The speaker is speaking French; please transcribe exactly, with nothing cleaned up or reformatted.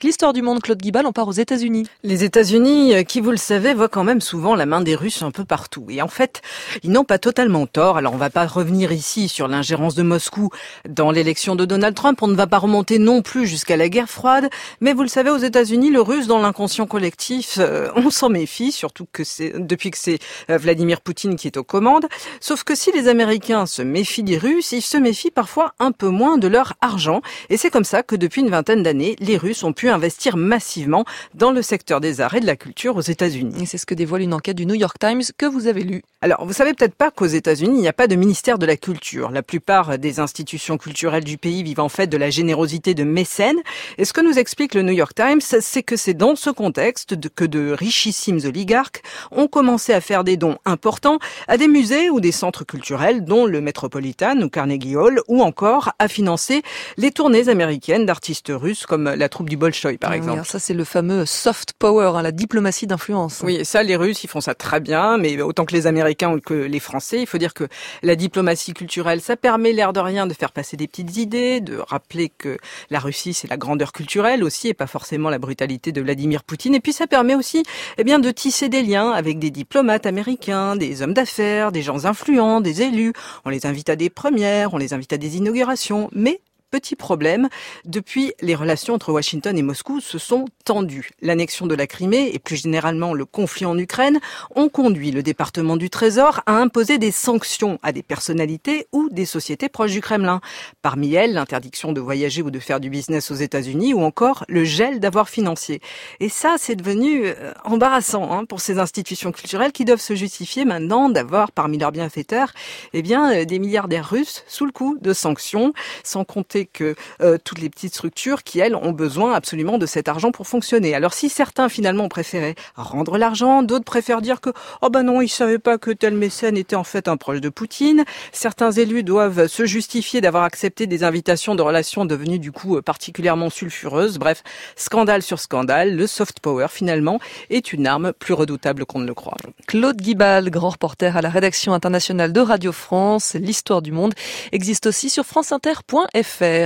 L'histoire du monde, Claude Guibal, on part aux États-Unis. Les États-Unis, qui vous le savez, voient quand même souvent la main des Russes un peu partout. Et en fait, ils n'ont pas totalement tort. Alors on va pas revenir ici sur l'ingérence de Moscou dans l'élection de Donald Trump. On ne va pas remonter non plus jusqu'à la guerre froide. Mais vous le savez, aux États-Unis, le russe dans l'inconscient collectif, euh, on s'en méfie, surtout que c'est depuis que c'est euh, Vladimir Poutine qui est aux commandes. Sauf que si les Américains se méfient des Russes, ils se méfient parfois un peu moins de leur argent. Et c'est comme ça que depuis une vingtaine d'années, les Russes ont pu investir massivement dans le secteur des arts et de la culture aux États-Unis. Et c'est ce que dévoile une enquête du New York Times que vous avez lue. Alors, vous savez peut-être pas qu'aux États-Unis, il n'y a pas de ministère de la culture. La plupart des institutions culturelles du pays vivent en fait de la générosité de mécènes. Et ce que nous explique le New York Times, c'est que c'est dans ce contexte que de richissimes oligarques ont commencé à faire des dons importants à des musées ou des centres culturels, dont le Metropolitan ou Carnegie Hall, ou encore à financer les tournées américaines d'artistes russes comme la troupe du Bolchoï, par exemple. Oui, ça, c'est le fameux soft power, hein, la diplomatie d'influence. Oui, et ça, les Russes, ils font ça très bien, mais autant que les Américains ou que les Français. Il faut dire que la diplomatie culturelle, ça permet, l'air de rien, de faire passer des petites idées, de rappeler que la Russie, c'est la grandeur culturelle aussi, et pas forcément la brutalité de Vladimir Poutine. Et puis, ça permet aussi, eh bien, de tisser des liens avec des diplomates américains, des hommes d'affaires, des gens influents, des élus. On les invite à des premières, on les invite à des inaugurations, mais petit problème, depuis, les relations entre Washington et Moscou se sont tendues. L'annexion de la Crimée et plus généralement le conflit en Ukraine ont conduit le département du Trésor à imposer des sanctions à des personnalités ou des sociétés proches du Kremlin. Parmi elles, l'interdiction de voyager ou de faire du business aux États-Unis ou encore le gel d'avoirs financiers. Et ça, c'est devenu euh, embarrassant hein, pour ces institutions culturelles qui doivent se justifier maintenant d'avoir parmi leurs bienfaiteurs eh bien, euh, des milliardaires russes sous le coup de sanctions, sans compter que euh, toutes les petites structures qui, elles, ont besoin absolument de cet argent pour fonctionner. Alors si certains, finalement, ont préféré rendre l'argent, d'autres préfèrent dire que « Oh ben non, ils savaient pas que tel mécène était en fait un proche de Poutine ». Certains élus doivent se justifier d'avoir accepté des invitations de relations devenues du coup particulièrement sulfureuses. Bref, scandale sur scandale, le soft power, finalement, est une arme plus redoutable qu'on ne le croit. Claude Guibal, grand reporter à la rédaction internationale de Radio France. L'histoire du monde existe aussi sur franceinter point f r.